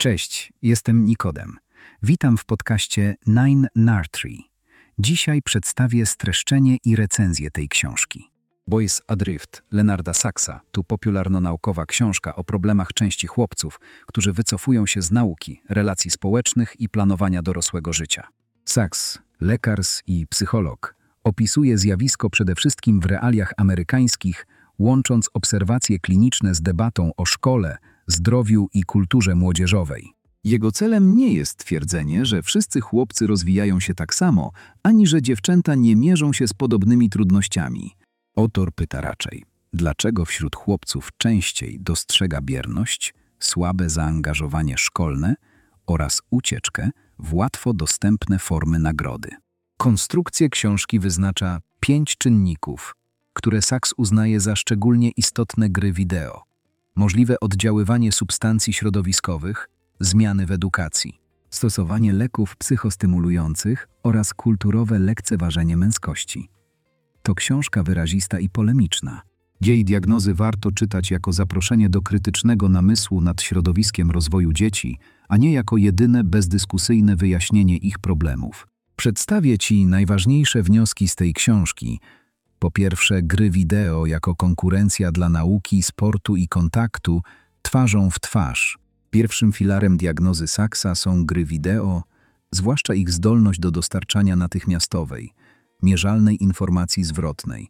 Cześć, jestem Nikodem. Witam w podcaście Nine Nursery. Dzisiaj przedstawię streszczenie i recenzję tej książki. Boys Adrift Leonarda Saxa to popularno-naukowa książka o problemach części chłopców, którzy wycofują się z nauki, relacji społecznych i planowania dorosłego życia. Sachs, lekarz i psycholog, opisuje zjawisko przede wszystkim w realiach amerykańskich, łącząc obserwacje kliniczne z debatą o szkole, zdrowiu i kulturze młodzieżowej. Jego celem nie jest twierdzenie, że wszyscy chłopcy rozwijają się tak samo, ani że dziewczęta nie mierzą się z podobnymi trudnościami. Autor pyta raczej, dlaczego wśród chłopców częściej dostrzega bierność, słabe zaangażowanie szkolne oraz ucieczkę w łatwo dostępne formy nagrody. Konstrukcję książki wyznacza 5 czynników, które Sachs uznaje za szczególnie istotne: gry wideo, możliwe oddziaływanie substancji środowiskowych, zmiany w edukacji, stosowanie leków psychostymulujących oraz kulturowe lekceważenie męskości. To książka wyrazista i polemiczna. Jej diagnozy warto czytać jako zaproszenie do krytycznego namysłu nad środowiskiem rozwoju dzieci, a nie jako jedyne bezdyskusyjne wyjaśnienie ich problemów. Przedstawię Ci najważniejsze wnioski z tej książki. Po pierwsze, gry wideo jako konkurencja dla nauki, sportu i kontaktu twarzą w twarz. Pierwszym filarem diagnozy Saxa są gry wideo, zwłaszcza ich zdolność do dostarczania natychmiastowej, mierzalnej informacji zwrotnej.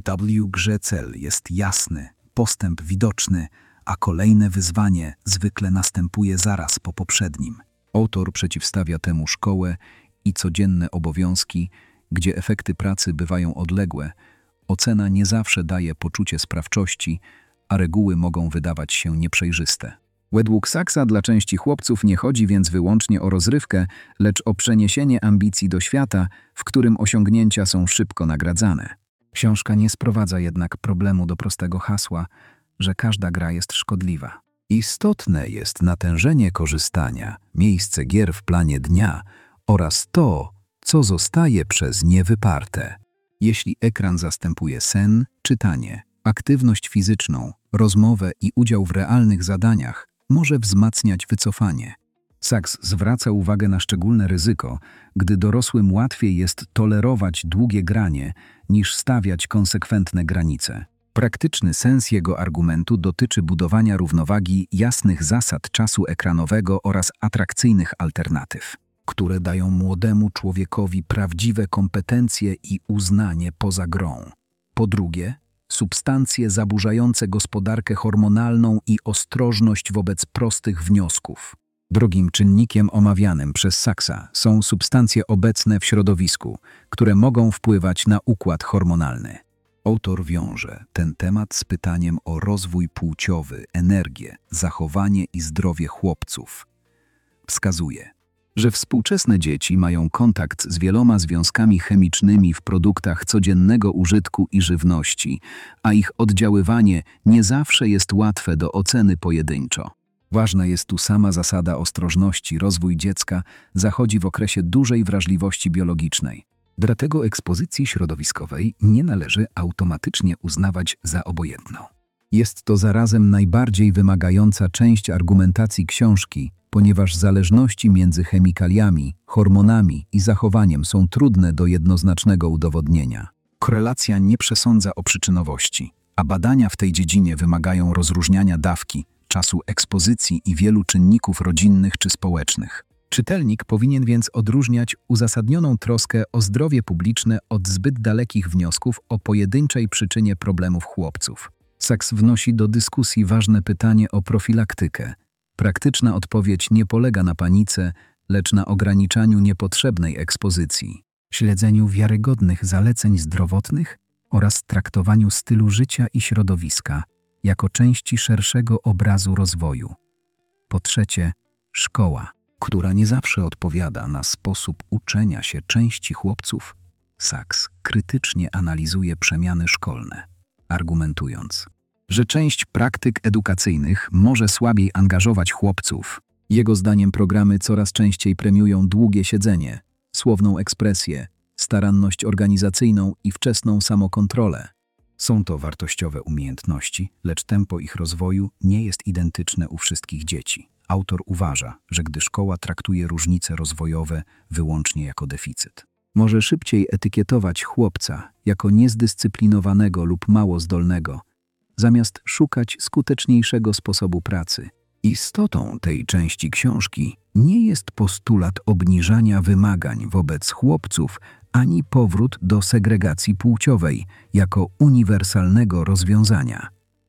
W grze cel jest jasny, postęp widoczny, a kolejne wyzwanie zwykle następuje zaraz po poprzednim. Autor przeciwstawia temu szkołę i codzienne obowiązki, gdzie efekty pracy bywają odległe. Ocena nie zawsze daje poczucie sprawczości, a reguły mogą wydawać się nieprzejrzyste. Według Saxa dla części chłopców nie chodzi więc wyłącznie o rozrywkę, lecz o przeniesienie ambicji do świata, w którym osiągnięcia są szybko nagradzane. Książka nie sprowadza jednak problemu do prostego hasła, że każda gra jest szkodliwa. Istotne jest natężenie korzystania, miejsce gier w planie dnia oraz to, co zostaje przez nie wyparte. Jeśli ekran zastępuje sen, czytanie, aktywność fizyczną, rozmowę i udział w realnych zadaniach, może wzmacniać wycofanie. Sachs zwraca uwagę na szczególne ryzyko, gdy dorosłym łatwiej jest tolerować długie granie, niż stawiać konsekwentne granice. Praktyczny sens jego argumentu dotyczy budowania równowagi jasnych zasad czasu ekranowego oraz atrakcyjnych alternatyw, które dają młodemu człowiekowi prawdziwe kompetencje i uznanie poza grą. Po drugie, substancje zaburzające gospodarkę hormonalną i ostrożność wobec prostych wniosków. Drugim czynnikiem omawianym przez Saxa są substancje obecne w środowisku, które mogą wpływać na układ hormonalny. Autor wiąże ten temat z pytaniem o rozwój płciowy, energię, zachowanie i zdrowie chłopców. Wskazuje, że współczesne dzieci mają kontakt z wieloma związkami chemicznymi w produktach codziennego użytku i żywności, a ich oddziaływanie nie zawsze jest łatwe do oceny pojedynczo. Ważna jest tu sama zasada ostrożności. Rozwój dziecka zachodzi w okresie dużej wrażliwości biologicznej. Dlatego ekspozycji środowiskowej nie należy automatycznie uznawać za obojętną. Jest to zarazem najbardziej wymagająca część argumentacji książki, ponieważ zależności między chemikaliami, hormonami i zachowaniem są trudne do jednoznacznego udowodnienia. Korelacja nie przesądza o przyczynowości, a badania w tej dziedzinie wymagają rozróżniania dawki, czasu ekspozycji i wielu czynników rodzinnych czy społecznych. Czytelnik powinien więc odróżniać uzasadnioną troskę o zdrowie publiczne od zbyt dalekich wniosków o pojedynczej przyczynie problemów chłopców. Sachs wnosi do dyskusji ważne pytanie o profilaktykę. Praktyczna odpowiedź nie polega na panice, lecz na ograniczaniu niepotrzebnej ekspozycji, śledzeniu wiarygodnych zaleceń zdrowotnych oraz traktowaniu stylu życia i środowiska jako części szerszego obrazu rozwoju. Po trzecie, szkoła, która nie zawsze odpowiada na sposób uczenia się części chłopców. Sachs krytycznie analizuje przemiany szkolne, argumentując, że część praktyk edukacyjnych może słabiej angażować chłopców. Jego zdaniem programy coraz częściej premiują długie siedzenie, słowną ekspresję, staranność organizacyjną i wczesną samokontrolę. Są to wartościowe umiejętności, lecz tempo ich rozwoju nie jest identyczne u wszystkich dzieci. Autor uważa, że gdy szkoła traktuje różnice rozwojowe wyłącznie jako deficyt, może szybciej etykietować chłopca jako niezdyscyplinowanego lub mało zdolnego, zamiast szukać skuteczniejszego sposobu pracy. Istotą tej części książki nie jest postulat obniżania wymagań wobec chłopców, ani powrót do segregacji płciowej jako uniwersalnego rozwiązania.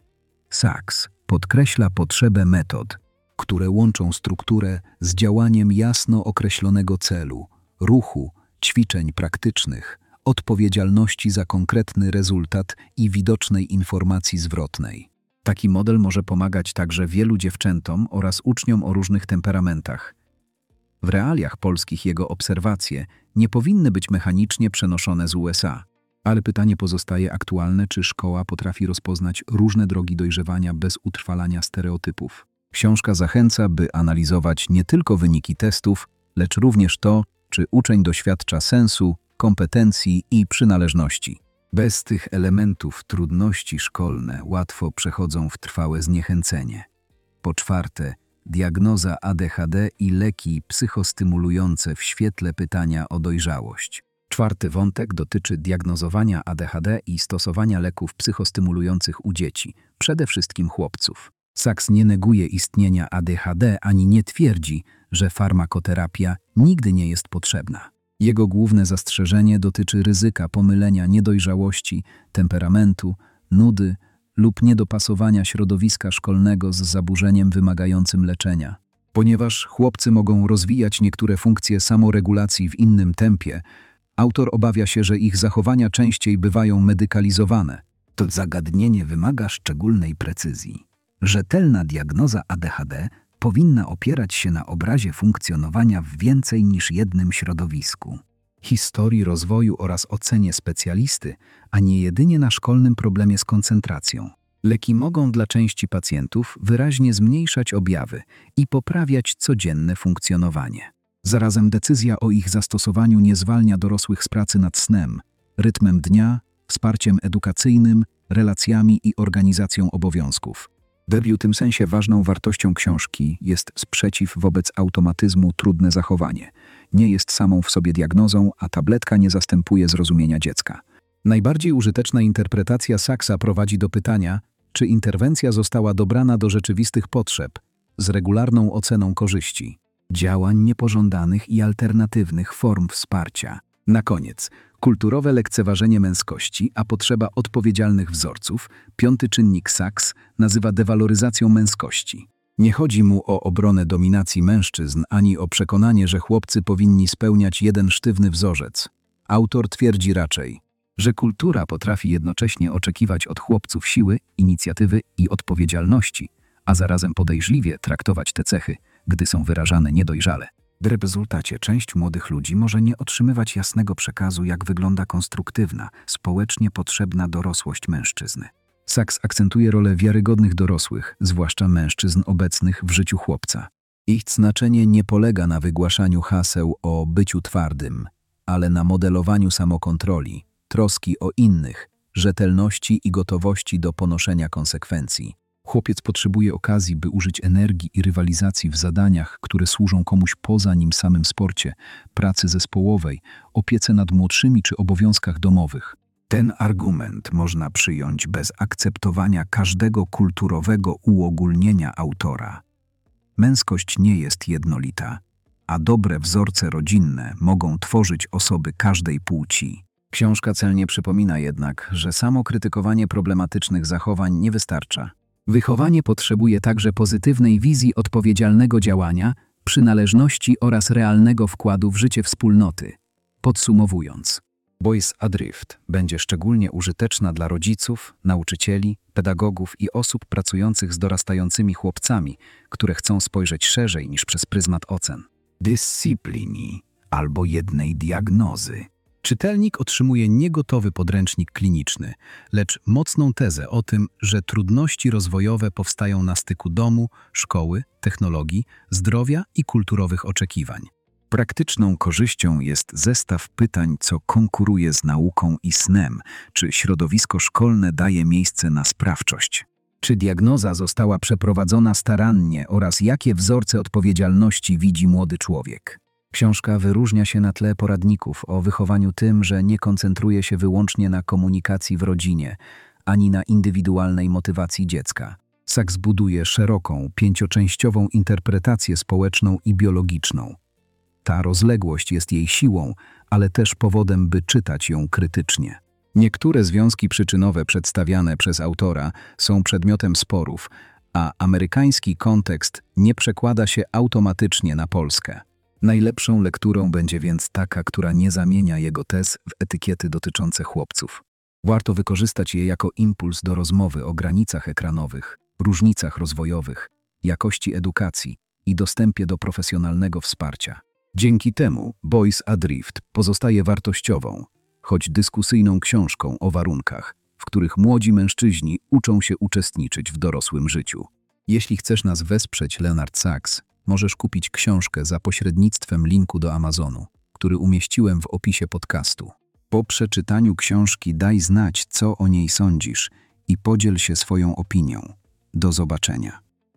Sachs podkreśla potrzebę metod, które łączą strukturę z działaniem jasno określonego celu, ruchu, ćwiczeń praktycznych, odpowiedzialności za konkretny rezultat i widocznej informacji zwrotnej. Taki model może pomagać także wielu dziewczętom oraz uczniom o różnych temperamentach. W realiach polskich jego obserwacje nie powinny być mechanicznie przenoszone z USA. Ale pytanie pozostaje aktualne, czy szkoła potrafi rozpoznać różne drogi dojrzewania bez utrwalania stereotypów. Książka zachęca, by analizować nie tylko wyniki testów, lecz również to, czy uczeń doświadcza sensu, kompetencji i przynależności. Bez tych elementów trudności szkolne łatwo przechodzą w trwałe zniechęcenie. Po czwarte, diagnoza ADHD i leki psychostymulujące w świetle pytania o dojrzałość. Czwarty wątek dotyczy diagnozowania ADHD i stosowania leków psychostymulujących u dzieci, przede wszystkim chłopców. Sachs nie neguje istnienia ADHD ani nie twierdzi, że farmakoterapia nigdy nie jest potrzebna. Jego główne zastrzeżenie dotyczy ryzyka pomylenia niedojrzałości, temperamentu, nudy lub niedopasowania środowiska szkolnego z zaburzeniem wymagającym leczenia. Ponieważ chłopcy mogą rozwijać niektóre funkcje samoregulacji w innym tempie, autor obawia się, że ich zachowania częściej bywają medykalizowane. To zagadnienie wymaga szczególnej precyzji. Rzetelna diagnoza ADHD powinna opierać się na obrazie funkcjonowania w więcej niż jednym środowisku, historii rozwoju oraz ocenie specjalisty, a nie jedynie na szkolnym problemie z koncentracją. Leki mogą dla części pacjentów wyraźnie zmniejszać objawy i poprawiać codzienne funkcjonowanie. Zarazem decyzja o ich zastosowaniu nie zwalnia dorosłych z pracy nad snem, rytmem dnia, wsparciem edukacyjnym, relacjami i organizacją obowiązków. W tym sensie ważną wartością książki jest sprzeciw wobec automatyzmu trudne zachowanie. Nie jest samą w sobie diagnozą, a tabletka nie zastępuje zrozumienia dziecka. Najbardziej użyteczna interpretacja Sachsa prowadzi do pytania, czy interwencja została dobrana do rzeczywistych potrzeb, z regularną oceną korzyści, działań niepożądanych i alternatywnych form wsparcia. Na koniec, kulturowe lekceważenie męskości, a potrzeba odpowiedzialnych wzorców, piąty czynnik Sachs nazywa dewaloryzacją męskości. Nie chodzi mu o obronę dominacji mężczyzn, ani o przekonanie, że chłopcy powinni spełniać jeden sztywny wzorzec. Autor twierdzi raczej, że kultura potrafi jednocześnie oczekiwać od chłopców siły, inicjatywy i odpowiedzialności, a zarazem podejrzliwie traktować te cechy, gdy są wyrażane niedojrzale. W rezultacie część młodych ludzi może nie otrzymywać jasnego przekazu, jak wygląda konstruktywna, społecznie potrzebna dorosłość mężczyzny. Sachs akcentuje rolę wiarygodnych dorosłych, zwłaszcza mężczyzn obecnych w życiu chłopca. Ich znaczenie nie polega na wygłaszaniu haseł o byciu twardym, ale na modelowaniu samokontroli, troski o innych, rzetelności i gotowości do ponoszenia konsekwencji. Chłopiec potrzebuje okazji, by użyć energii i rywalizacji w zadaniach, które służą komuś poza nim samym sporcie, pracy zespołowej, opiece nad młodszymi czy obowiązkach domowych. Ten argument można przyjąć bez akceptowania każdego kulturowego uogólnienia autora. Męskość nie jest jednolita, a dobre wzorce rodzinne mogą tworzyć osoby każdej płci. Książka celnie przypomina jednak, że samo krytykowanie problematycznych zachowań nie wystarcza. Wychowanie potrzebuje także pozytywnej wizji odpowiedzialnego działania, przynależności oraz realnego wkładu w życie wspólnoty. Podsumowując, Boys Adrift będzie szczególnie użyteczna dla rodziców, nauczycieli, pedagogów i osób pracujących z dorastającymi chłopcami, które chcą spojrzeć szerzej niż przez pryzmat ocen, dyscypliny albo jednej diagnozy. Czytelnik otrzymuje nie gotowy podręcznik kliniczny, lecz mocną tezę o tym, że trudności rozwojowe powstają na styku domu, szkoły, technologii, zdrowia i kulturowych oczekiwań. Praktyczną korzyścią jest zestaw pytań, co konkuruje z nauką i snem, czy środowisko szkolne daje miejsce na sprawczość. Czy diagnoza została przeprowadzona starannie oraz jakie wzorce odpowiedzialności widzi młody człowiek? Książka wyróżnia się na tle poradników o wychowaniu tym, że nie koncentruje się wyłącznie na komunikacji w rodzinie, ani na indywidualnej motywacji dziecka. Sachs buduje szeroką, 5-częściową interpretację społeczną i biologiczną. Ta rozległość jest jej siłą, ale też powodem, by czytać ją krytycznie. Niektóre związki przyczynowe przedstawiane przez autora są przedmiotem sporów, a amerykański kontekst nie przekłada się automatycznie na Polskę. Najlepszą lekturą będzie więc taka, która nie zamienia jego tez w etykiety dotyczące chłopców. Warto wykorzystać je jako impuls do rozmowy o granicach ekranowych, różnicach rozwojowych, jakości edukacji i dostępie do profesjonalnego wsparcia. Dzięki temu Boys Adrift pozostaje wartościową, choć dyskusyjną książką o warunkach, w których młodzi mężczyźni uczą się uczestniczyć w dorosłym życiu. Jeśli chcesz nas wesprzeć, Leonard Sachs, możesz kupić książkę za pośrednictwem linku do Amazonu, który umieściłem w opisie podcastu. Po przeczytaniu książki daj znać, co o niej sądzisz i podziel się swoją opinią. Do zobaczenia.